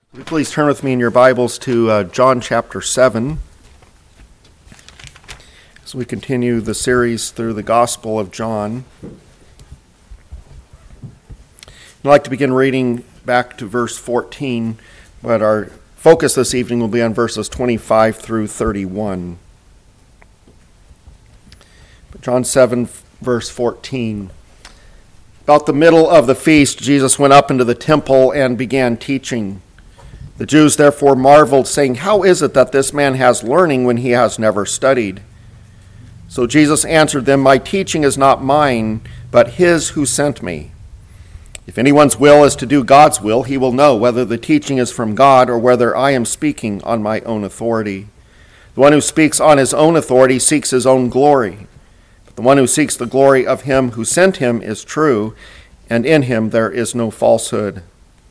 Would you please turn with me in your Bibles to John chapter 7 as we continue the series through the Gospel of John. I'd like to begin reading back to verse 14, but our focus this evening will be on verses 25 through 31. John 7, verse 14. About the middle of the feast, Jesus went up into the temple and began teaching. The Jews therefore marveled, saying, "How is it that this man has learning when he has never studied?" So Jesus answered them, "My teaching is not mine, but his who sent me. If anyone's will is to do God's will, he will know whether the teaching is from God or whether I am speaking on my own authority. The one who speaks on his own authority seeks his own glory. But the one who seeks the glory of him who sent him is true, and in him there is no falsehood.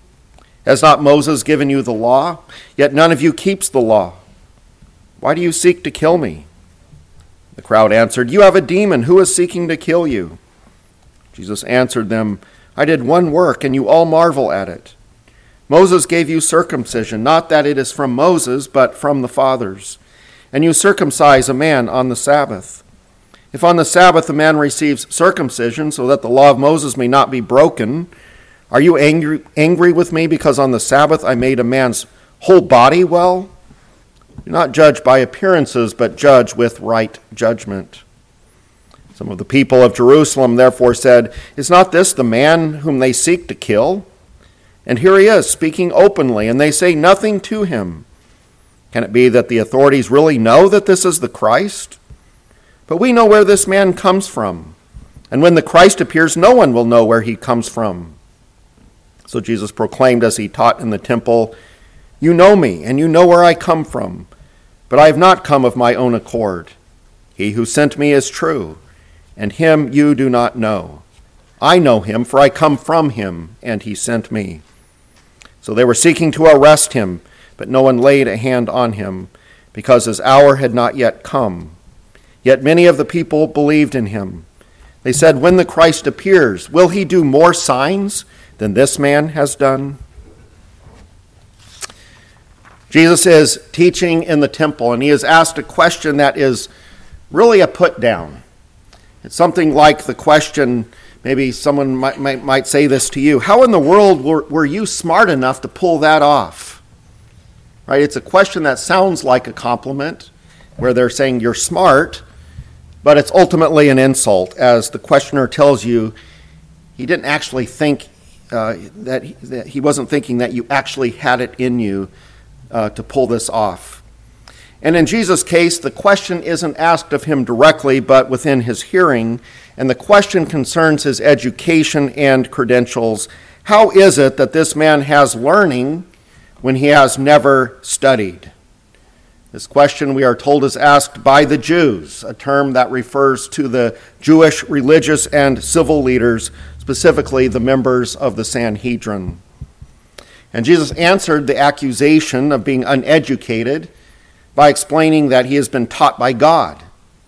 Has not Moses given you the law? Yet none of you keeps the law. Why do you seek to kill me?" The crowd answered, "You have a demon. Who is seeking to kill you?" Jesus answered them, "I did one work, and you all marvel at it. Moses gave you circumcision, not that it is from Moses, but from the fathers. And you circumcise a man on the Sabbath. If on the Sabbath a man receives circumcision, so that the law of Moses may not be broken, are you angry with me because on the Sabbath I made a man's whole body well? Do not judge by appearances, but judge with right judgment." Some of the people of Jerusalem therefore said, "Is not this the man whom they seek to kill? And here he is, speaking openly, and they say nothing to him. Can it be that the authorities really know that this is the Christ? But we know where this man comes from. And when the Christ appears, no one will know where he comes from." So Jesus proclaimed as he taught in the temple, "You know me, and you know where I come from. But I have not come of my own accord. He who sent me is true, and him you do not know. I know him, for I come from him, and he sent me." So they were seeking to arrest him, but no one laid a hand on him, because his hour had not yet come. Yet many of the people believed in him. They said, "When the Christ appears, will he do more signs than this man has done?" Jesus is teaching in the temple, and he is asked a question that is really a put down. It's something like the question, maybe someone might say this to you, "How in the world were you smart enough to pull that off?" Right? It's a question that sounds like a compliment, where they're saying you're smart, but it's ultimately an insult, as the questioner tells you he didn't actually think that he wasn't thinking that you actually had it in you to pull this off. And in Jesus' case, the question isn't asked of him directly, but within his hearing, and the question concerns his education and credentials. How is it that this man has learning when he has never studied? This question, we are told, is asked by the Jews, a term that refers to the Jewish religious and civil leaders, specifically the members of the Sanhedrin. And Jesus answered the accusation of being uneducated by explaining that he has been taught by God.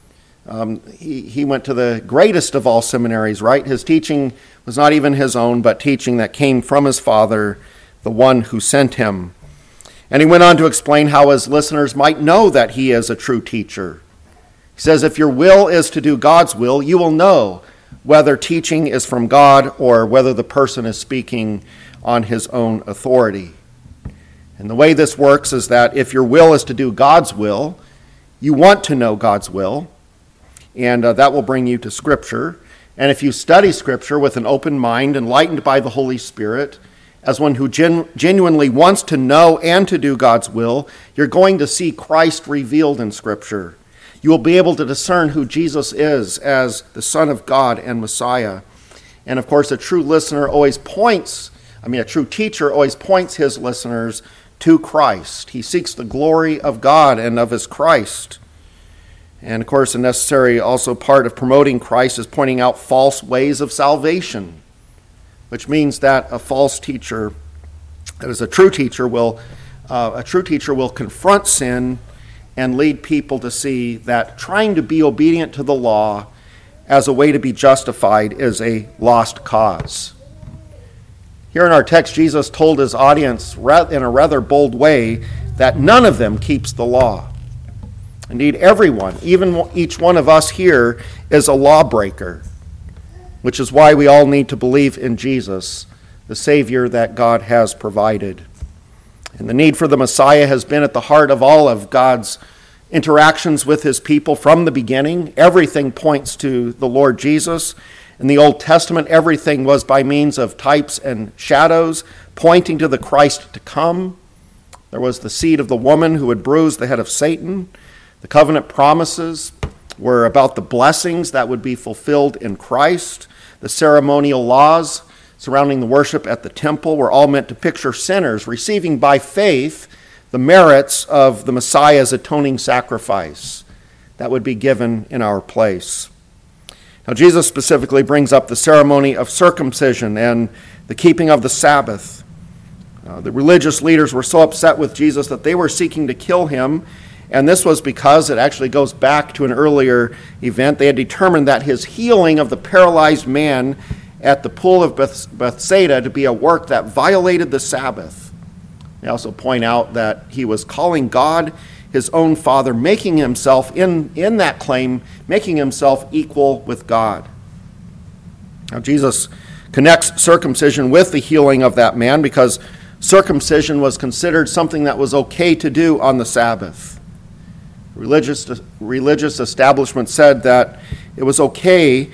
He went to the greatest of all seminaries, right? His teaching was not even his own, but teaching that came from his Father, the one who sent him. And he went on to explain how his listeners might know that he is a true teacher. He says, if your will is to do God's will, you will know whether teaching is from God or whether the person is speaking on his own authority. And the way this works is that if your will is to do God's will, you want to know God's will, and that will bring you to Scripture. And if you study Scripture with an open mind, enlightened by the Holy Spirit, as one who genuinely wants to know and to do God's will, you're going to see Christ revealed in Scripture. You will be able to discern who Jesus is as the Son of God and Messiah. And of course, a true teacher always points his listeners to Christ. He seeks the glory of God and of his Christ. And of course, a necessary also part of promoting Christ is pointing out false ways of salvation, which means that a false teacher, that is a true teacher, will confront sin and lead people to see that trying to be obedient to the law as a way to be justified is a lost cause. Here in our text, Jesus told his audience in a rather bold way that none of them keeps the law. Indeed, everyone, even each one of us here, is a lawbreaker, which is why we all need to believe in Jesus, the Savior that God has provided. And the need for the Messiah has been at the heart of all of God's interactions with his people from the beginning. Everything points to the Lord Jesus. In the Old Testament, everything was by means of types and shadows, pointing to the Christ to come. There was the seed of the woman who would bruise the head of Satan. The covenant promises were about the blessings that would be fulfilled in Christ. The ceremonial laws surrounding the worship at the temple were all meant to picture sinners receiving by faith the merits of the Messiah's atoning sacrifice that would be given in our place. Now, Jesus specifically brings up the ceremony of circumcision and the keeping of the Sabbath. The religious leaders were so upset with Jesus that they were seeking to kill him, and this was because it actually goes back to an earlier event. They had determined that his healing of the paralyzed man at the pool of Bethsaida to be a work that violated the Sabbath. They also point out that he was calling God his own Father, making himself, in that claim, making himself equal with God. Now, Jesus connects circumcision with the healing of that man because circumcision was considered something that was okay to do on the Sabbath. Religious establishment said that it was okay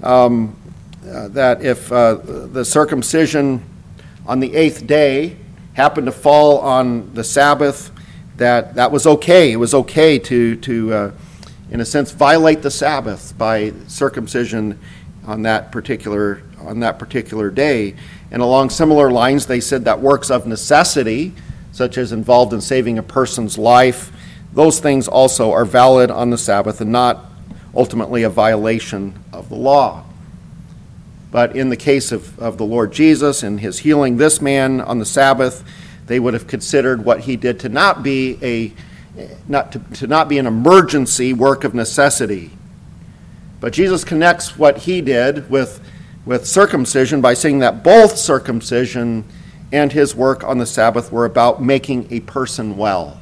that if the circumcision on the 8th day happened to fall on the Sabbath, that was okay. It was okay to in a sense, violate the Sabbath by circumcision on that particular day. And along similar lines, they said that works of necessity, such as involved in saving a person's life, those things also are valid on the Sabbath and not ultimately a violation of the law. But in the case of the Lord Jesus and his healing this man on the Sabbath, they would have considered what he did to not be an emergency work of necessity. But Jesus connects what he did with circumcision by saying that both circumcision and his work on the Sabbath were about making a person well.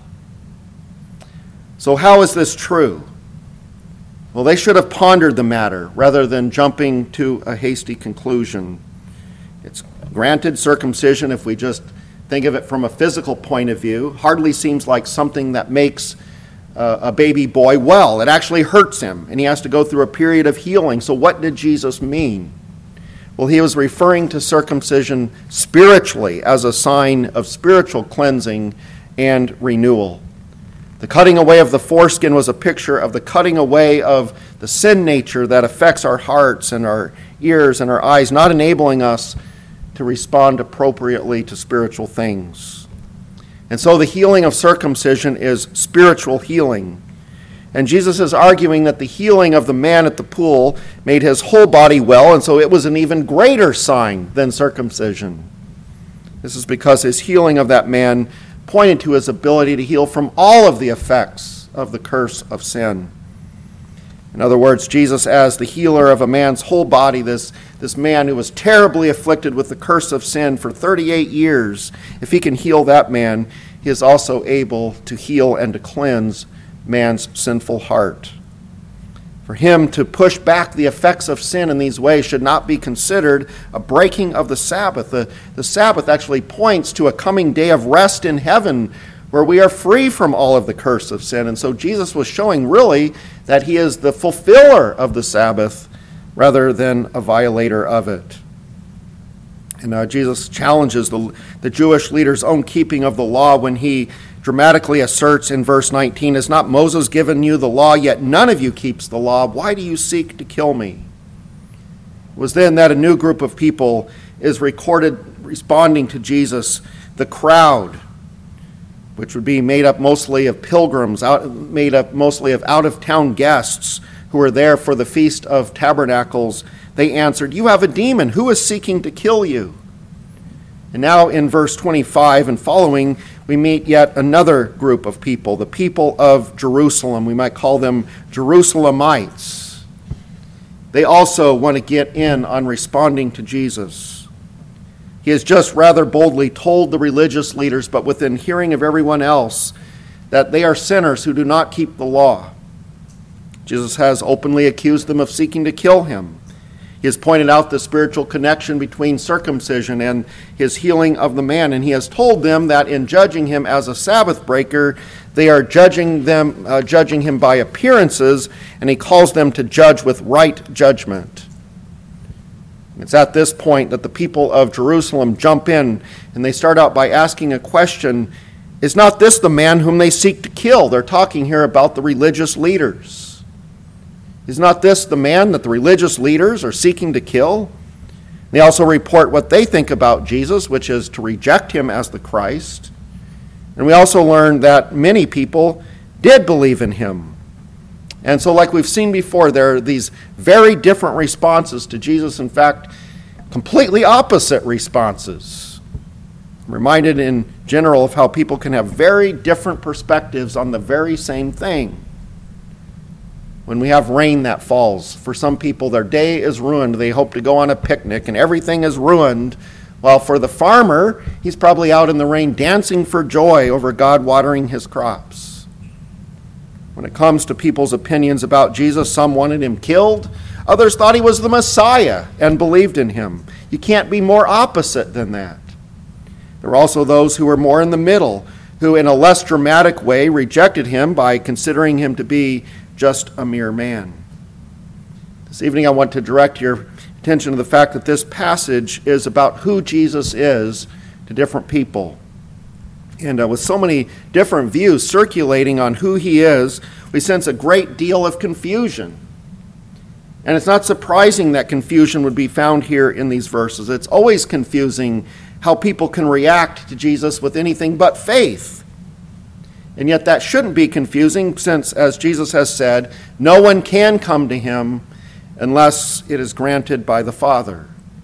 So how is this true? Well, they should have pondered the matter rather than jumping to a hasty conclusion. It's granted circumcision, if we just think of it from a physical point of view, hardly seems like something that makes a baby boy well. It actually hurts him, and he has to go through a period of healing. So what did Jesus mean? Well, he was referring to circumcision spiritually as a sign of spiritual cleansing and renewal. The cutting away of the foreskin was a picture of the cutting away of the sin nature that affects our hearts and our ears and our eyes, not enabling us to respond appropriately to spiritual things. And so the healing of circumcision is spiritual healing. And Jesus is arguing that the healing of the man at the pool made his whole body well, and so it was an even greater sign than circumcision. This is because his healing of that man pointed to his ability to heal from all of the effects of the curse of sin. In other words, Jesus, as the healer of a man's whole body, this man who was terribly afflicted with the curse of sin for 38 years, if he can heal that man, he is also able to heal and to cleanse man's sinful heart. For him to push back the effects of sin in these ways should not be considered a breaking of the Sabbath. The Sabbath actually points to a coming day of rest in heaven where we are free from all of the curse of sin. And so Jesus was showing really that he is the fulfiller of the Sabbath rather than a violator of it. And Jesus challenges the Jewish leaders' own keeping of the law when he dramatically asserts in verse 19, "Has not Moses given you the law, yet none of you keeps the law? Why do you seek to kill me?" It was then that a new group of people is recorded responding to Jesus, the crowd, which would be made up mostly of pilgrims, made up mostly of out-of-town guests who were there for the Feast of Tabernacles. They answered, "You have a demon. Who is seeking to kill you?" And now in verse 25 and following, we meet yet another group of people, the people of Jerusalem. We might call them Jerusalemites. They also want to get in on responding to Jesus. He has just rather boldly told the religious leaders, but within hearing of everyone else, that they are sinners who do not keep the law. Jesus has openly accused them of seeking to kill him. He has pointed out the spiritual connection between circumcision and his healing of the man, and he has told them that in judging him as a Sabbath breaker, they are judging him by appearances, and he calls them to judge with right judgment. It's at this point that the people of Jerusalem jump in, and they start out by asking a question: is not this the man whom they seek to kill? They're talking here about the religious leaders. Is not this the man that the religious leaders are seeking to kill? They also report what they think about Jesus, which is to reject him as the Christ. And we also learn that many people did believe in him. And so, like we've seen before, there are these very different responses to Jesus. In fact, completely opposite responses. I'm reminded in general of how people can have very different perspectives on the very same thing. When we have rain that falls, for some people their day is ruined. They hope to go on a picnic and everything is ruined. While for the farmer, he's probably out in the rain dancing for joy over God watering his crops. When it comes to people's opinions about Jesus, some wanted him killed. Others thought he was the Messiah and believed in him. You can't be more opposite than that. There were also those who were more in the middle, who in a less dramatic way rejected him by considering him to be just a mere man. This evening I want to direct your attention to the fact that this passage is about who Jesus is to different people. And with so many different views circulating on who he is, we sense a great deal of confusion. And it's not surprising that confusion would be found here in these verses. It's always confusing how people can react to Jesus with anything but faith. And yet that shouldn't be confusing, since, as Jesus has said, no one can come to him unless it is granted by the Father.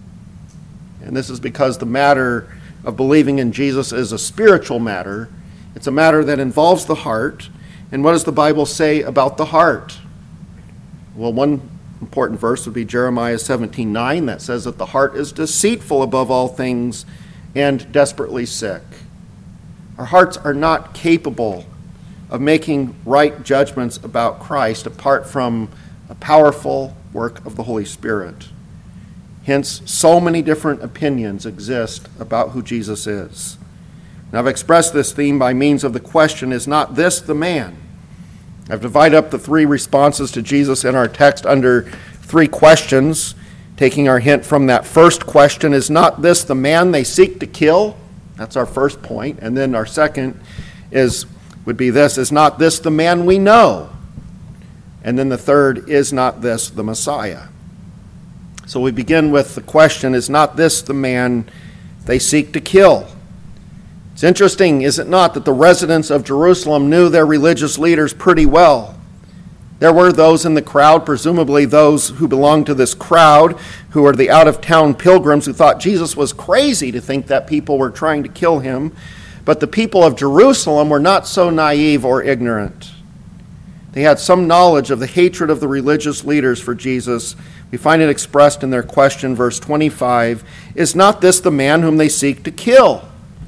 And this is because the matter of believing in Jesus is a spiritual matter. It's a matter that involves the heart. And what does the Bible say about the heart? Well, one important verse would be Jeremiah 17:9, that says that the heart is deceitful above all things and desperately sick. Our hearts are not capable of making right judgments about Christ apart from a powerful work of the Holy Spirit. Hence, so many different opinions exist about who Jesus is. And I've expressed this theme by means of the question, is not this the man? I've divided up the three responses to Jesus in our text under three questions, taking our hint from that first question, is not this the man they seek to kill? That's our first point. And then our second would be this: is not this the man we know? And then the third: is not this the Messiah? So we begin with the question, is not this the man they seek to kill? It's interesting, is it not, that the residents of Jerusalem knew their religious leaders pretty well. There were those in the crowd, presumably those who belonged to this crowd, who were the out-of-town pilgrims who thought Jesus was crazy to think that people were trying to kill him. But the people of Jerusalem were not so naive or ignorant. They had some knowledge of the hatred of the religious leaders for Jesus. We find it expressed in their question, verse 25, is not this the man whom they seek to kill?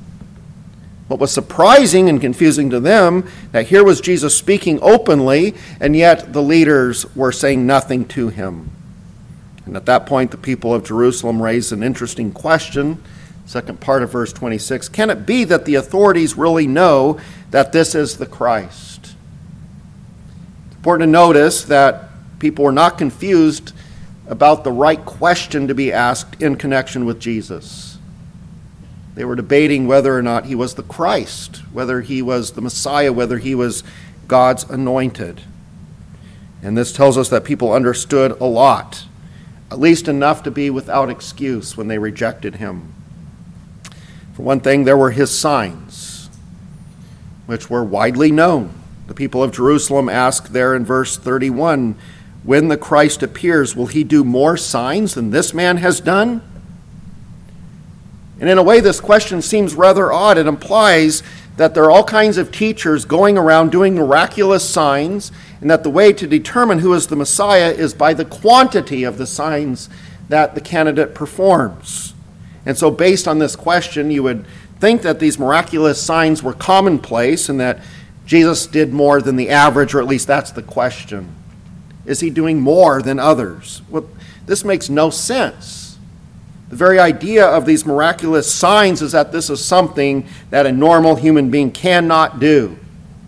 What was surprising and confusing to them, that here was Jesus speaking openly, and yet the leaders were saying nothing to him. And at that point, the people of Jerusalem raised an interesting question. Second part of verse 26, can it be that the authorities really know that this is the Christ? It's important to notice that people were not confused about the right question to be asked in connection with Jesus. They were debating whether or not he was the Christ, whether he was the Messiah, whether he was God's anointed. And this tells us that people understood a lot, at least enough to be without excuse when they rejected him. For one thing, there were his signs, which were widely known. The people of Jerusalem ask there in verse 31, when the Christ appears, will he do more signs than this man has done? And in a way, this question seems rather odd. It implies that there are all kinds of teachers going around doing miraculous signs, and that the way to determine who is the Messiah is by the quantity of the signs that the candidate performs. And so based on this question, you would think that these miraculous signs were commonplace and that Jesus did more than the average, or at least that's the question. Is he doing more than others? Well, this makes no sense. The very idea of these miraculous signs is that this is something that a normal human being cannot do.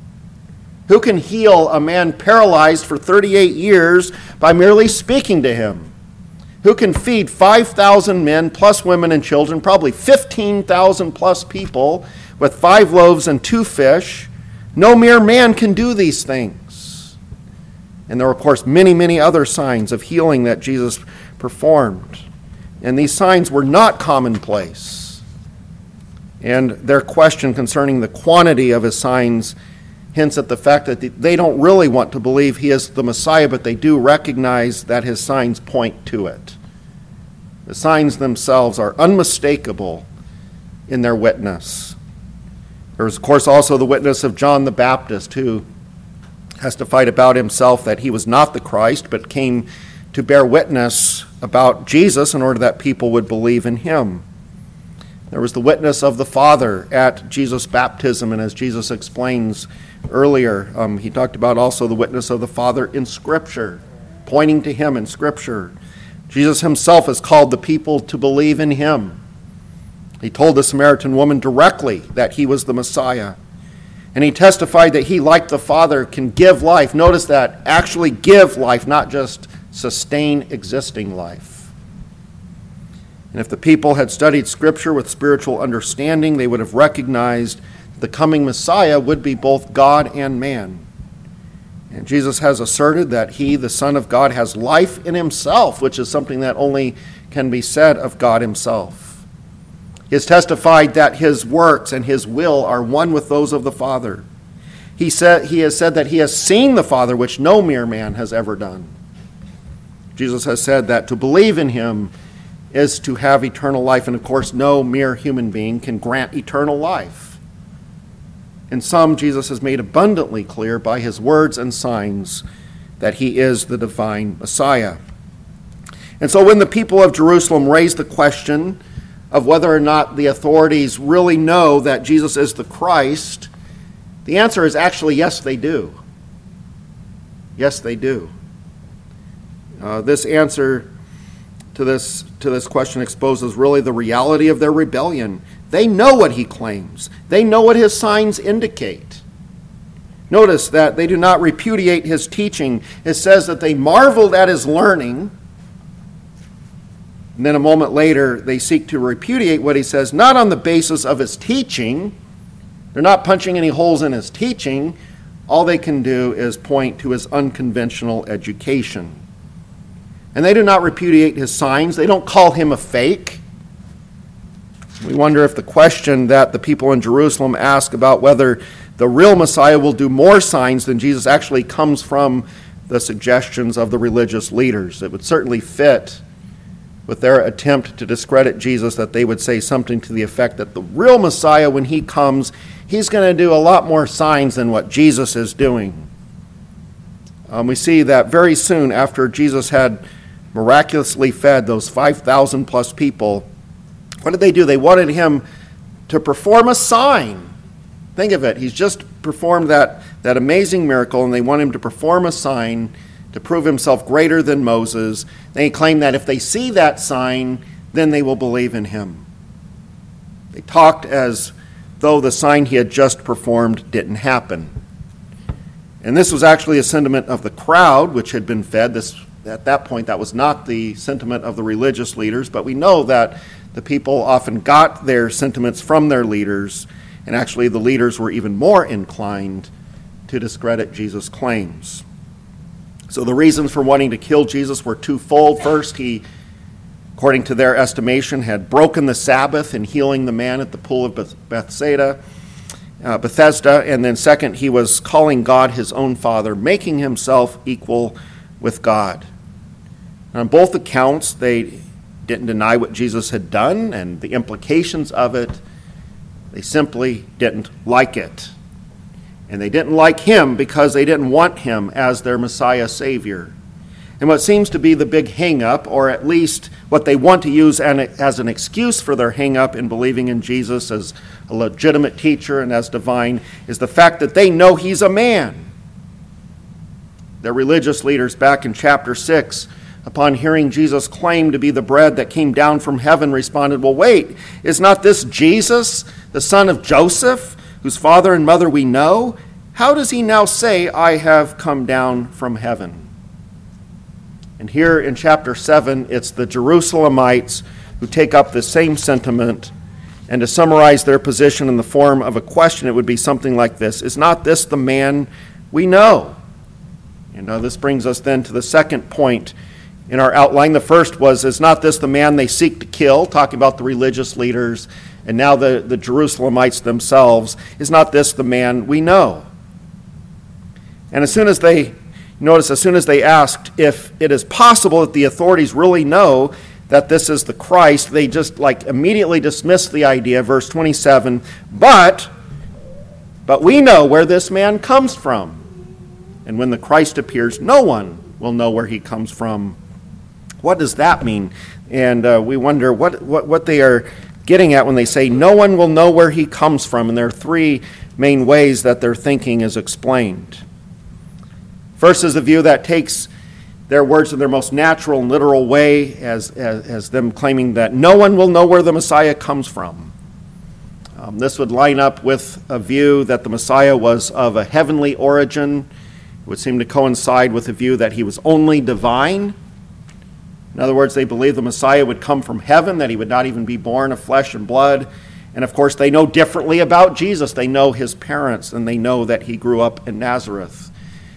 Who can heal a man paralyzed for 38 years by merely speaking to him? Who can feed 5,000 men plus women and children, probably 15,000 plus people with 5 loaves and 2 fish? No mere man can do these things. And there are, of course, many, many other signs of healing that Jesus performed. And these signs were not commonplace. And their question concerning the quantity of his signs hints at the fact that they don't really want to believe he is the Messiah, but they do recognize that his signs point to it. The signs themselves are unmistakable in their witness. There's, of course, also the witness of John the Baptist, who testified about himself that he was not the Christ, but came to bear witness about Jesus in order that people would believe in him. There was the witness of the Father at Jesus' baptism, and as Jesus explains earlier, he talked about also the witness of the Father in Scripture, pointing to him in Scripture. Jesus himself has called the people to believe in him. He told the Samaritan woman directly that he was the Messiah. And he testified that he, like the Father, can give life. Notice that, actually give life, not just sustain existing life. And if the people had studied Scripture with spiritual understanding, they would have recognized the coming Messiah would be both God and man. And Jesus has asserted that he, the Son of God, has life in himself, which is something that only can be said of God himself. He has testified that his works and his will are one with those of the Father. He has said that he has seen the Father, which no mere man has ever done. Jesus has said that to believe in him is to have eternal life, and of course no mere human being can grant eternal life. In some, Jesus has made abundantly clear by his words and signs that he is the divine Messiah. And so when the people of Jerusalem raised the question of whether or not the authorities really know that Jesus is the Christ, the answer is actually yes, they do. Yes, they do. This answer to this question exposes really the reality of their rebellion. They know what he claims. They know what his signs indicate. Notice that they do not repudiate his teaching. It says that they marveled at his learning. And then a moment later, they seek to repudiate what he says, not on the basis of his teaching. They're not punching any holes in his teaching. All they can do is point to his unconventional education. And they do not repudiate his signs. They don't call him a fake. We wonder if the question that the people in Jerusalem ask about whether the real Messiah will do more signs than Jesus actually comes from the suggestions of the religious leaders. It would certainly fit with their attempt to discredit Jesus that they would say something to the effect that the real Messiah, when he comes, he's going to do a lot more signs than what Jesus is doing. We see that very soon after Jesus had miraculously fed those 5,000 plus people, what did they do? They wanted him to perform a sign. Think of it. He's just performed that amazing miracle, and they want him to perform a sign to prove himself greater than Moses. They claim that if they see that sign, then they will believe in him. They talked as though the sign he had just performed didn't happen. And this was actually a sentiment of the crowd, which had been fed. At that point, that was not the sentiment of the religious leaders, but we know that the people often got their sentiments from their leaders, and actually the leaders were even more inclined to discredit Jesus' claims. So the reasons for wanting to kill Jesus were twofold. First, he, according to their estimation, had broken the Sabbath in healing the man at the pool of Bethesda. And then second, he was calling God his own Father, making himself equal with God. On both accounts, they didn't deny what Jesus had done and the implications of it. They simply didn't like it. And they didn't like him because they didn't want him as their Messiah Savior. And what seems to be the big hang-up, or at least what they want to use as an excuse for their hang-up in believing in Jesus as a legitimate teacher and as divine, is the fact that they know he's a man. The religious leaders back in chapter 6, upon hearing Jesus claim to be the bread that came down from heaven, responded, well, wait, is not this Jesus, the son of Joseph, whose father and mother we know? How does he now say, I have come down from heaven? And here in chapter 7, it's the Jerusalemites who take up the same sentiment, and to summarize their position in the form of a question, it would be something like this: is not this the man we know? And this brings us then to the second point in our outline. The first was, is not this the man they seek to kill, talking about the religious leaders, and now the Jerusalemites themselves. Is not this the man we know? And as soon as they asked if it is possible that the authorities really know that this is the Christ, they just immediately dismissed the idea. Verse 27, but we know where this man comes from. And when the Christ appears, no one will know where he comes from. What does that mean? And we wonder what they are getting at when they say no one will know where he comes from. And there are three main ways that their thinking is explained. First is a view that takes their words in their most natural and literal way as them claiming that no one will know where the Messiah comes from. This would line up with a view that the Messiah was of a heavenly origin. It would seem to coincide with the view that he was only divine. In other words, they believe the Messiah would come from heaven, that he would not even be born of flesh and blood. And of course, they know differently about Jesus. They know his parents, and they know that he grew up in Nazareth.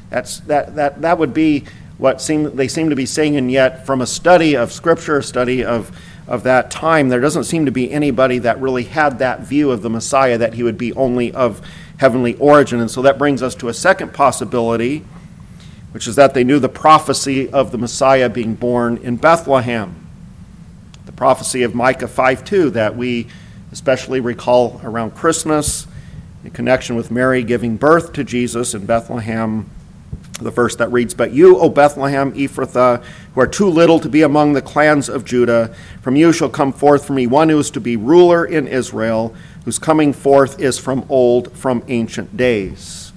That would be what they seem to be saying, and yet from a study of Scripture, a study of that time, there doesn't seem to be anybody that really had that view of the Messiah, that he would be only of heavenly origin. And so that brings us to a second possibility, which is that they knew the prophecy of the Messiah being born in Bethlehem. The prophecy of Micah 5:2 that we especially recall around Christmas in connection with Mary giving birth to Jesus in Bethlehem. The verse that reads, but you, O Bethlehem Ephrathah, who are too little to be among the clans of Judah, from you shall come forth for me one who is to be ruler in Israel, whose coming forth is from old, from ancient days.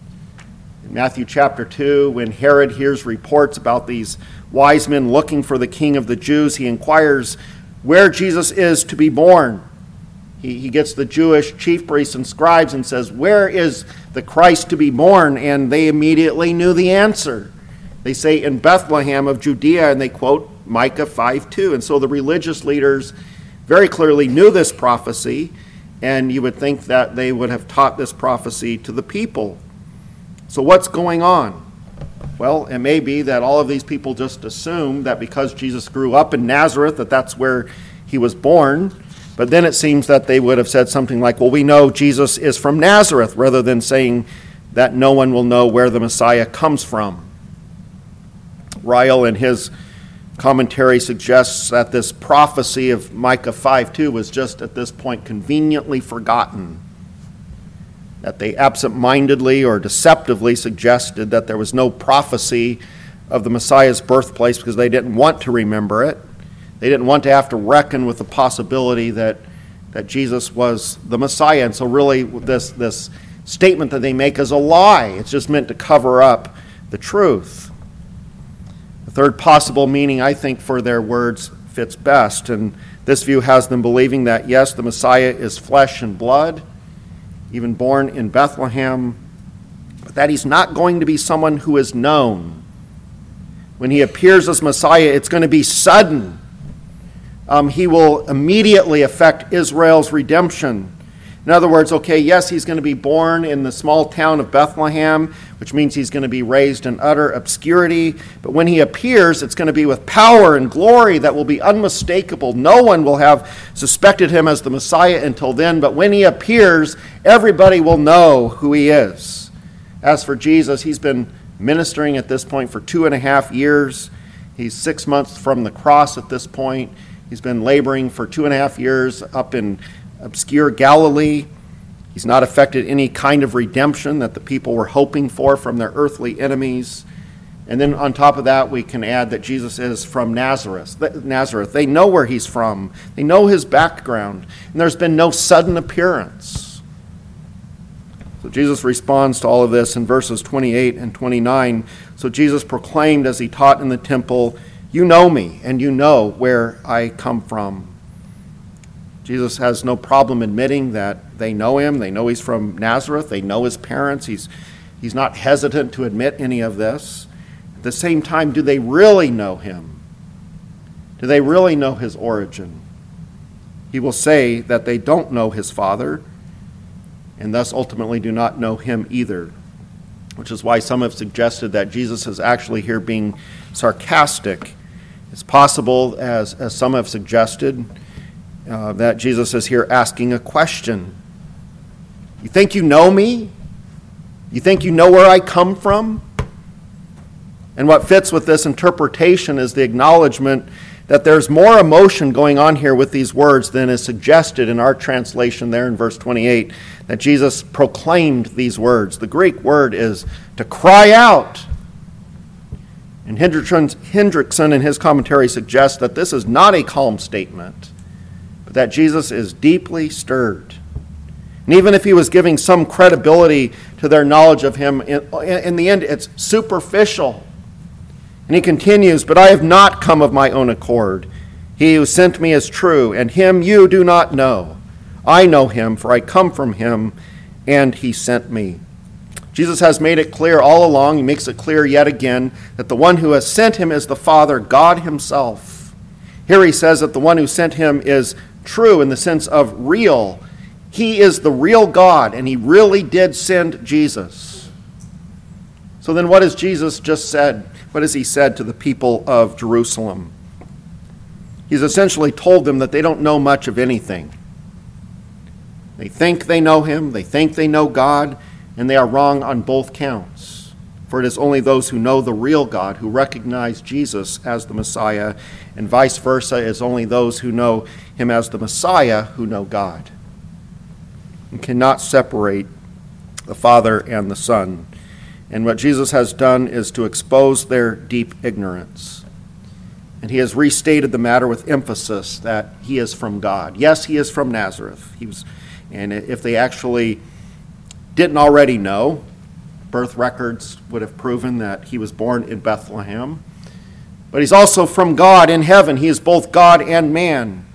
In Matthew chapter 2, when Herod hears reports about these wise men looking for the king of the Jews, he inquires where Jesus is to be born. He gets the Jewish chief priests and scribes and says, where is the Christ to be born? And they immediately knew the answer. They say, in Bethlehem of Judea, and they quote Micah 5:2. And so the religious leaders very clearly knew this prophecy, and you would think that they would have taught this prophecy to the people. So what's going on? Well, it may be that all of these people just assume that because Jesus grew up in Nazareth, that that's where he was born. But then it seems that they would have said something like, well, we know Jesus is from Nazareth, rather than saying that no one will know where the Messiah comes from. Ryle, in his commentary, suggests that this prophecy of Micah 5:2 was just at this point conveniently forgotten. That they absent-mindedly or deceptively suggested that there was no prophecy of the Messiah's birthplace because they didn't want to remember it. They didn't want to have to reckon with the possibility that Jesus was the Messiah. And so really this statement that they make is a lie. It's just meant to cover up the truth. The third possible meaning, I think, for their words fits best. And this view has them believing that, yes, the Messiah is flesh and blood, even born in Bethlehem, but that he's not going to be someone who is known. When he appears as Messiah, it's going to be sudden. He will immediately affect Israel's redemption. In other words, okay, yes, he's going to be born in the small town of Bethlehem, which means he's going to be raised in utter obscurity. But when he appears, it's going to be with power and glory that will be unmistakable. No one will have suspected him as the Messiah until then. But when he appears, everybody will know who he is. As for Jesus, he's been ministering at this point for 2.5 years. He's 6 months from the cross at this point. He's been laboring for 2.5 years up in obscure Galilee. He's not effected any kind of redemption that the people were hoping for from their earthly enemies. And then on top of that, we can add that Jesus is from Nazareth. They know where he's from. They know his background. And there's been no sudden appearance. So Jesus responds to all of this in verses 28 and 29. So Jesus proclaimed as he taught in the temple, "You know me, and you know where I come from." Jesus has no problem admitting that they know him. They know he's from Nazareth. They know his parents. He's not hesitant to admit any of this. At the same time, do they really know him? Do they really know his origin? He will say that they don't know his Father, and thus ultimately do not know him either, which is why some have suggested that Jesus is actually here being sarcastic. It's possible, as some have suggested, that Jesus is here asking a question. You think you know me? You think you know where I come from? And what fits with this interpretation is the acknowledgement that there's more emotion going on here with these words than is suggested in our translation there in verse 28, that Jesus proclaimed these words. The Greek word is to cry out. And Hendrickson in his commentary suggests that this is not a calm statement, but that Jesus is deeply stirred. And even if he was giving some credibility to their knowledge of him, in the end it's superficial. And he continues, "But I have not come of my own accord. He who sent me is true, and him you do not know. I know him, for I come from him, and he sent me." Jesus has made it clear all along, he makes it clear yet again, that the one who has sent him is the Father, God himself. Here he says that the one who sent him is true in the sense of real. He is the real God, and he really did send Jesus. So then what has Jesus just said? What has he said to the people of Jerusalem? He's essentially told them that they don't know much of anything. They think they know him, they think they know God, and they are wrong on both counts. For it is only those who know the real God, who recognize Jesus as the Messiah, and vice versa, is only those who know him as the Messiah who know God. And cannot separate the Father and the Son. And what Jesus has done is to expose their deep ignorance. And he has restated the matter with emphasis that he is from God. Yes, he is from Nazareth. And if they actually didn't already know, birth records would have proven that he was born in Bethlehem. But he's also from God in heaven. He is both God and man.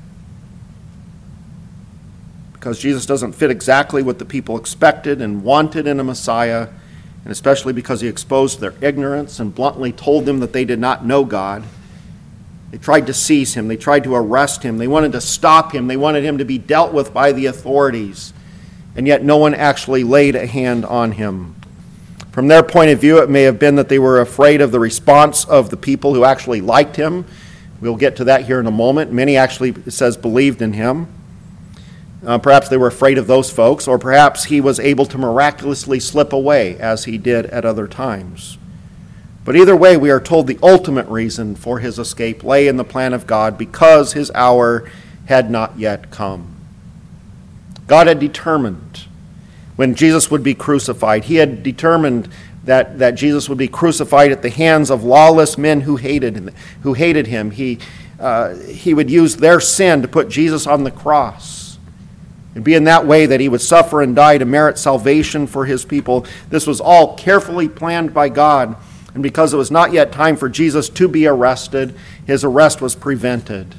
Because Jesus doesn't fit exactly what the people expected and wanted in a Messiah, and especially because he exposed their ignorance and bluntly told them that they did not know God. They tried to seize him. They tried to arrest him. They wanted to stop him. They wanted him to be dealt with by the authorities. And yet no one actually laid a hand on him. From their point of view, it may have been that they were afraid of the response of the people who actually liked him. We'll get to that here in a moment. Many actually, it says, believed in him. Perhaps they were afraid of those folks, or perhaps he was able to miraculously slip away as he did at other times. But either way, we are told the ultimate reason for his escape lay in the plan of God, because his hour had not yet come. God had determined when Jesus would be crucified. He had determined that Jesus would be crucified at the hands of lawless men who hated him. He would use their sin to put Jesus on the cross. It'd be in that way that he would suffer and die to merit salvation for his people. This was all carefully planned by God. And because it was not yet time for Jesus to be arrested, his arrest was prevented.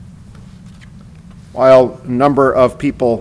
While a number of people,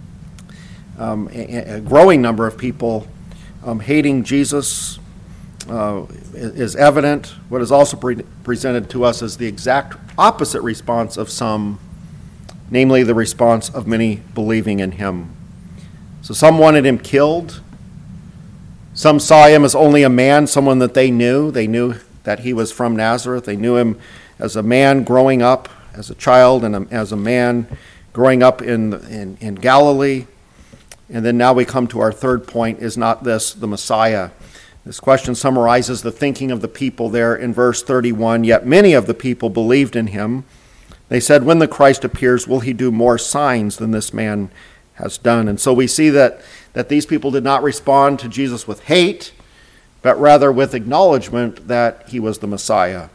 a growing number of people hating Jesus is evident, what is also presented to us is the exact opposite response of some, namely the response of many believing in him. So some wanted him killed. Some saw him as only a man, someone that they knew. They knew that he was from Nazareth. They knew him as a man growing up, as a child, and as a man growing up in Galilee. And then now we come to our third point, is not this the Messiah? This question summarizes the thinking of the people there in verse 31. Yet many of the people believed in him. They said, when the Christ appears, will he do more signs than this man has done? And so we see that these people did not respond to Jesus with hate, but rather with acknowledgement that he was the Messiah.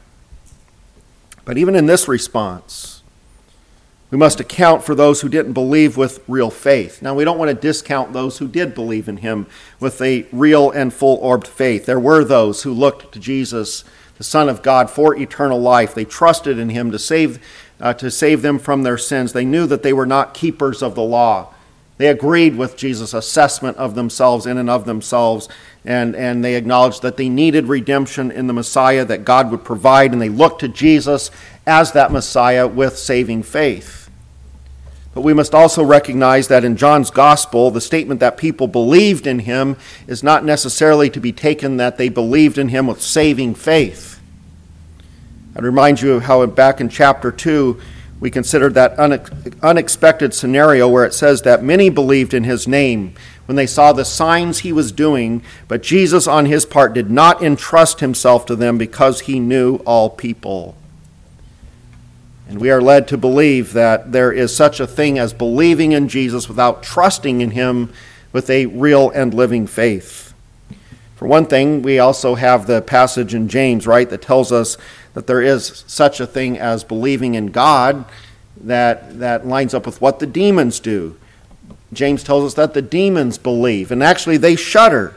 But even in this response, we must account for those who didn't believe with real faith. Now, we don't want to discount those who did believe in him with a real and full-orbed faith. There were those who looked to Jesus, the Son of God, for eternal life. They trusted in him to save them from their sins. They knew that they were not keepers of the law. They agreed with Jesus' assessment of themselves in and of themselves, and they acknowledged that they needed redemption in the Messiah that God would provide, and they looked to Jesus as that Messiah with saving faith. But we must also recognize that in John's Gospel, the statement that people believed in him is not necessarily to be taken that they believed in him with saving faith. I'd remind you of how back in chapter 2, we considered that unexpected scenario where it says that many believed in his name when they saw the signs he was doing, but Jesus on his part did not entrust himself to them because he knew all people. And we are led to believe that there is such a thing as believing in Jesus without trusting in him with a real and living faith. For one thing, we also have the passage in James, right, that tells us that there is such a thing as believing in God that lines up with what the demons do. James tells us that the demons believe, and actually they shudder.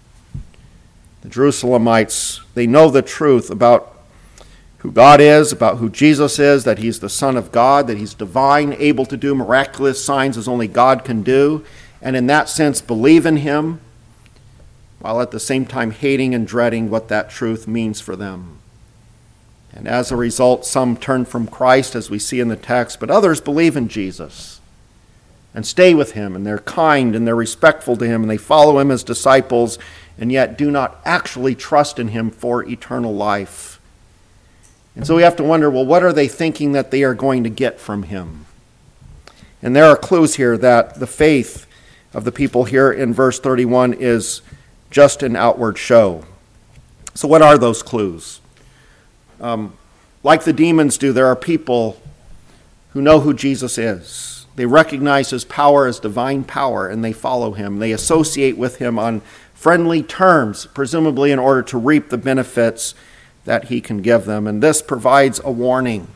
The Jerusalemites, they know the truth about who God is, about who Jesus is, that he's the Son of God, that he's divine, able to do miraculous signs as only God can do, and in that sense believe in him, while at the same time hating and dreading what that truth means for them. And as a result, some turn from Christ, as we see in the text, but others believe in Jesus and stay with him, and they're kind and they're respectful to him, and they follow him as disciples, and yet do not actually trust in him for eternal life. And so we have to wonder, well, what are they thinking that they are going to get from him? And there are clues here that the faith of the people here in verse 31 is just an outward show. So what are those clues? Like the demons do, there are people who know who Jesus is. They recognize his power as divine power, and they follow him. They associate with him on friendly terms, presumably in order to reap the benefits that he can give them. And this provides a warning.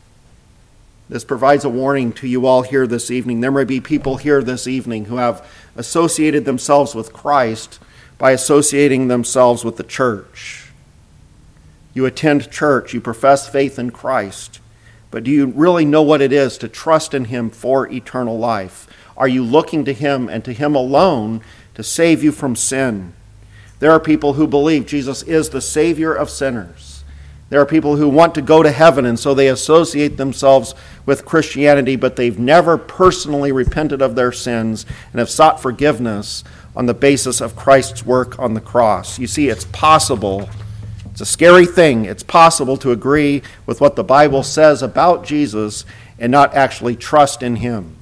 This provides a warning to you all here this evening. There may be people here this evening who have associated themselves with Christ by associating themselves with the church. You attend church, you profess faith in Christ, but do you really know what it is to trust in him for eternal life? Are you looking to him and to him alone to save you from sin? There are people who believe Jesus is the Savior of sinners. There are people who want to go to heaven, and so they associate themselves with Christianity, but they've never personally repented of their sins and have sought forgiveness on the basis of Christ's work on the cross. You see, it's possible. It's a scary thing. It's possible to agree with what the Bible says about Jesus and not actually trust in him.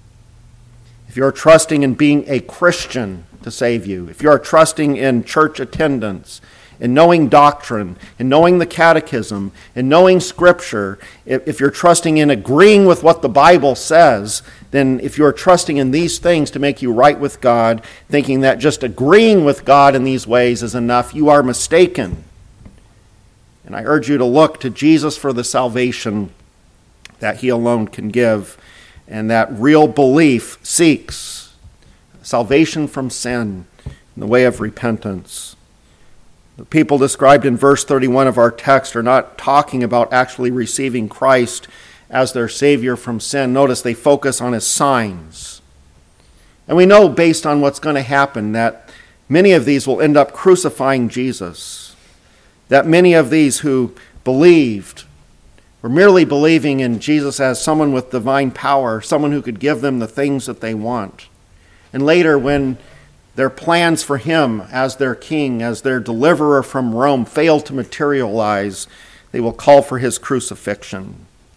If you're trusting in being a Christian to save you, if you are trusting in church attendance, in knowing doctrine, in knowing the catechism, in knowing Scripture, if you're trusting in agreeing with what the Bible says, then if you're trusting in these things to make you right with God, thinking that just agreeing with God in these ways is enough, you are mistaken. And I urge you to look to Jesus for the salvation that he alone can give, and that real belief seeks salvation from sin in the way of repentance. The people described in verse 31 of our text are not talking about actually receiving Christ as their Savior from sin. Notice they focus on his signs. And we know based on what's going to happen that many of these will end up crucifying Jesus. That many of these who believed were merely believing in Jesus as someone with divine power, someone who could give them the things that they want. And later, when their plans for him as their king, as their deliverer from Rome fail to materialize, they will call for his crucifixion.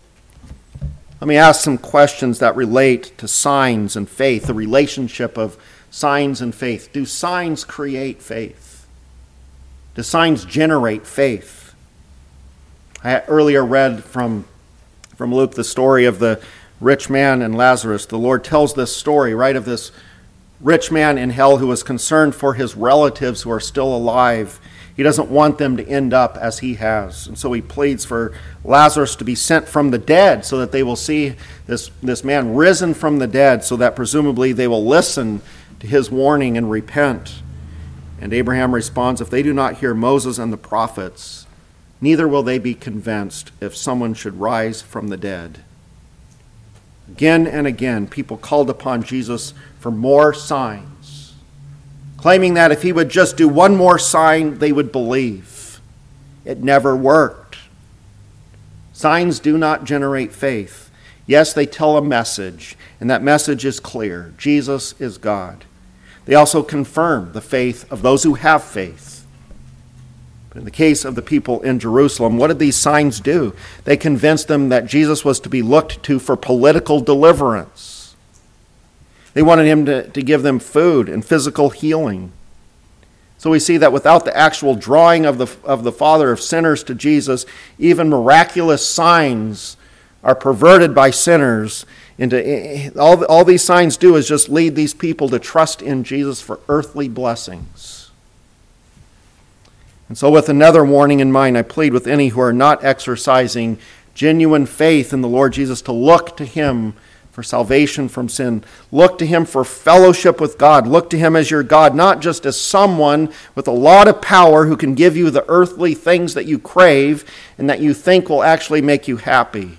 Let me ask some questions that relate to signs and faith, the relationship of signs and faith. Do signs create faith? Do signs generate faith? I earlier read from Luke the story of the rich man and Lazarus. The Lord tells this story, right, of this rich man in hell who is concerned for his relatives who are still alive. He doesn't want them to end up as he has. And so he pleads for Lazarus to be sent from the dead so that they will see this man risen from the dead, so that presumably they will listen to his warning and repent. And Abraham responds, if they do not hear Moses and the prophets, neither will they be convinced if someone should rise from the dead. Again and again, people called upon Jesus for more signs, claiming that if he would just do one more sign, they would believe. It never worked. Signs do not generate faith. Yes, they tell a message, and that message is clear. Jesus is God. They also confirm the faith of those who have faith. But in the case of the people in Jerusalem, what did these signs do? They convinced them that Jesus was to be looked to for political deliverance. They wanted him to give them food and physical healing. So we see that without the actual drawing of the Father of sinners to Jesus, even miraculous signs are perverted by sinners into all these signs do is just lead these people to trust in Jesus for earthly blessings. And so with another warning in mind, I plead with any who are not exercising genuine faith in the Lord Jesus to look to him for salvation from sin. Look to him for fellowship with God. Look to him as your God, not just as someone with a lot of power who can give you the earthly things that you crave and that you think will actually make you happy.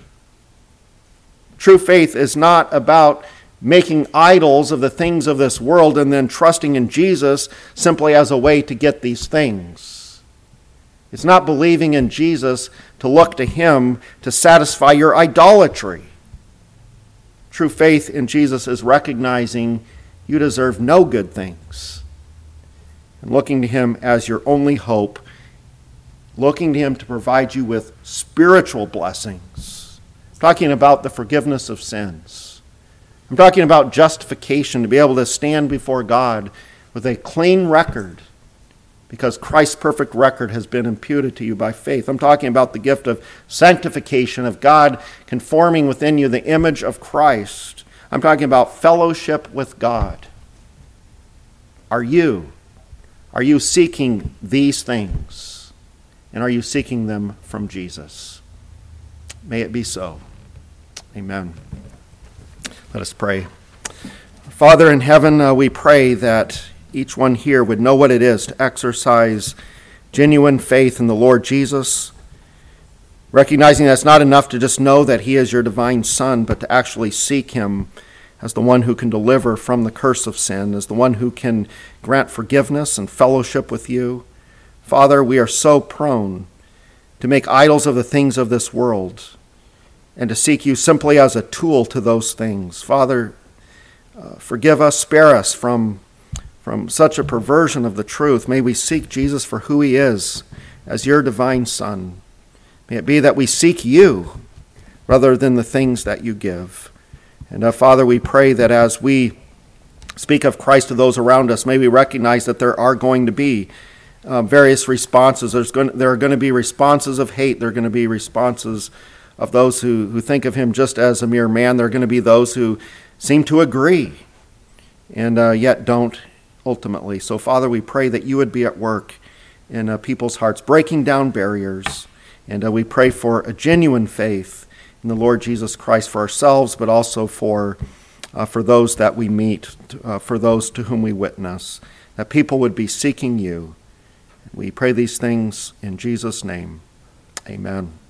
True faith is not about making idols of the things of this world and then trusting in Jesus simply as a way to get these things. It's not believing in Jesus to look to him to satisfy your idolatry. True faith in Jesus is recognizing you deserve no good things and looking to him as your only hope, looking to him to provide you with spiritual blessings. I'm talking about the forgiveness of sins. I'm talking about justification, to be able to stand before God with a clean record because Christ's perfect record has been imputed to you by faith. I'm talking about the gift of sanctification, of God conforming within you the image of Christ. I'm talking about fellowship with God. Are you seeking these things? And are you seeking them from Jesus? May it be so. Amen. Let us pray. Father in heaven, we pray that each one here would know what it is to exercise genuine faith in the Lord Jesus, recognizing that it's not enough to just know that he is your divine Son, but to actually seek him as the one who can deliver from the curse of sin, as the one who can grant forgiveness and fellowship with you. Father, we are so prone to make idols of the things of this world and to seek you simply as a tool to those things. Father, forgive us, spare us from such a perversion of the truth. May we seek Jesus for who he is as your divine Son. May it be that we seek you rather than the things that you give. And Father, we pray that as we speak of Christ to those around us, may we recognize that there are going to be various responses. There are going to be responses of hate. There are going to be responses of those who think of him just as a mere man. There are going to be those who seem to agree and yet don't ultimately. So, Father, we pray that you would be at work in people's hearts, breaking down barriers. And we pray for a genuine faith in the Lord Jesus Christ for ourselves, but also for those that we meet, for those to whom we witness, that people would be seeking you. We pray these things in Jesus' name. Amen.